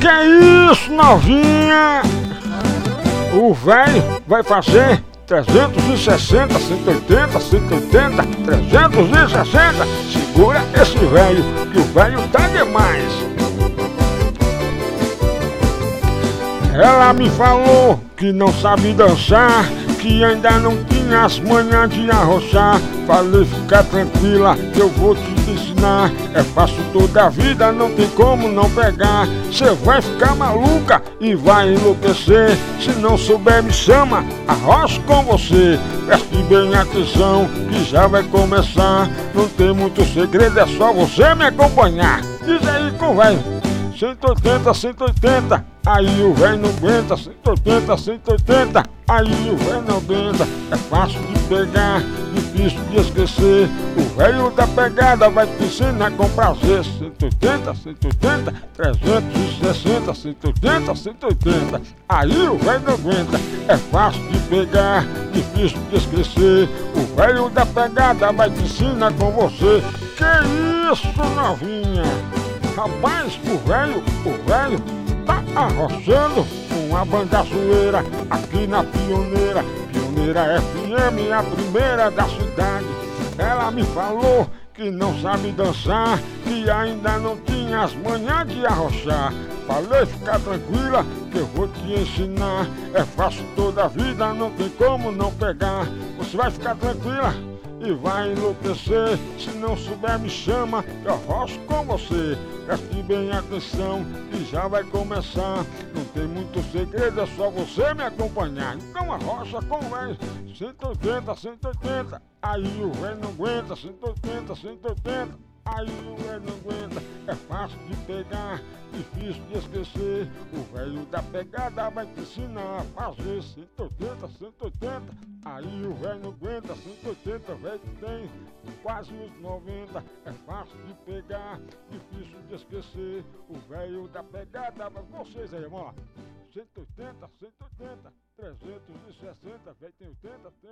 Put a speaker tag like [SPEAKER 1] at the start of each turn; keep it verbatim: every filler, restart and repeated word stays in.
[SPEAKER 1] Que isso, novinha? O velho vai fazer trezentos e sessenta, cento e oitenta, cento e oitenta, trezentos e sessenta. Segura esse velho, que o velho tá demais. Ela me falou que não sabe dançar, que ainda não tinha as manhas de arrochar. Falei, fica tranquila, que eu vou te ensinar. É fácil toda a vida, não tem como não pegar. Cê vai ficar maluca e vai enlouquecer. Se não souber me chama, arrocho com você. Preste bem atenção, que já vai começar. Não tem muito segredo, é só você me acompanhar. Diz aí com o velho. cento e oitenta, cento e oitenta, aí o velho não aguenta. Cento e oitenta, cento e oitenta, aí o velho não aguenta. É fácil de pegar, difícil de esquecer. O velho da pegada vai te ensinar com prazer. Cento e oitenta, cento e oitenta, trezentos e sessenta, cento e oitenta, cento e oitenta, aí o velho não aguenta. É fácil de pegar, difícil de esquecer. O velho da pegada vai te ensinar com você. Que isso, novinha? Rapaz, o velho, o velho tá arrochando com a banda zoeira aqui na Pioneira. Pioneira F M, a primeira da cidade. Ela me falou que não sabe dançar, que ainda não tinha as manhas de arrochar. Falei, fica tranquila, que eu vou te ensinar. É fácil toda a vida, não tem como não pegar. Você vai ficar tranquila e vai enlouquecer. Se não souber me chama, que eu roço com você. Preste bem atenção, que já vai começar. Não tem muito segredo, é só você me acompanhar. Então a roça com o velho. Cento e oitenta, cento e oitenta, aí o velho não aguenta. Cento e oitenta, cento e oitenta, aí o velho não aguenta. É fácil de pegar, difícil de esquecer. O velho da pegada vai te ensinar a fazer. Cento e oitenta, cento e oitenta, aí o velho não aguenta. Cento e oitenta, velho tem quase os noventa. É fácil de pegar, difícil de esquecer. O velho da pegada, mas vocês aí, vamos lá. Cento e oitenta, cento e oitenta, trezentos e sessenta, velho tem oitenta, tem